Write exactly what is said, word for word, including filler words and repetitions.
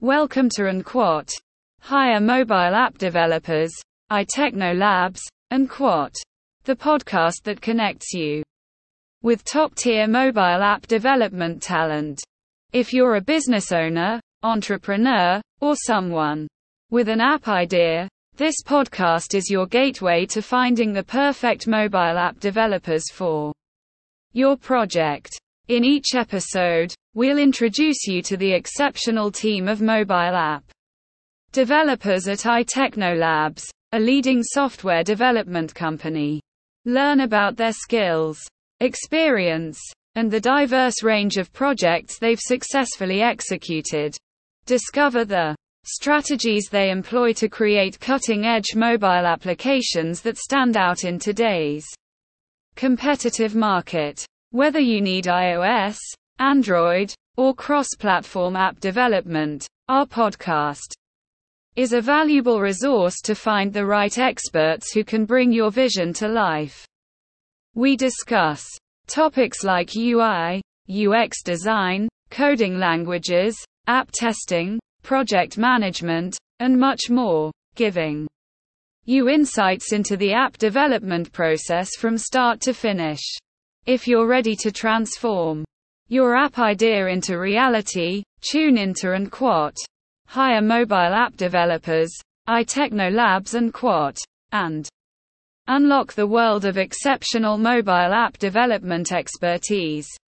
Welcome to Unquote. Hire mobile app developers, iTechnoLabs, and Quot, the podcast that connects you with top-tier mobile app development talent. If you're a business owner, entrepreneur, or someone with an app idea, this podcast is your gateway to finding the perfect mobile app developers for your project. In each episode, we'll introduce you to the exceptional team of mobile app developers at iTechnoLabs, a leading software development company. Learn about their skills, experience, and the diverse range of projects they've successfully executed. Discover the strategies they employ to create cutting-edge mobile applications that stand out in today's competitive market. Whether you need iOS, Android, or cross-platform app development, our podcast is a valuable resource to find the right experts who can bring your vision to life. We discuss topics like U I, U X design, coding languages, app testing, project management, and much more, giving you insights into the app development process from start to finish. If you're ready to transform your app idea into reality, tune into Unquote. Hire mobile app developers, iTechnoLabs and Quot, and unlock the world of exceptional mobile app development expertise.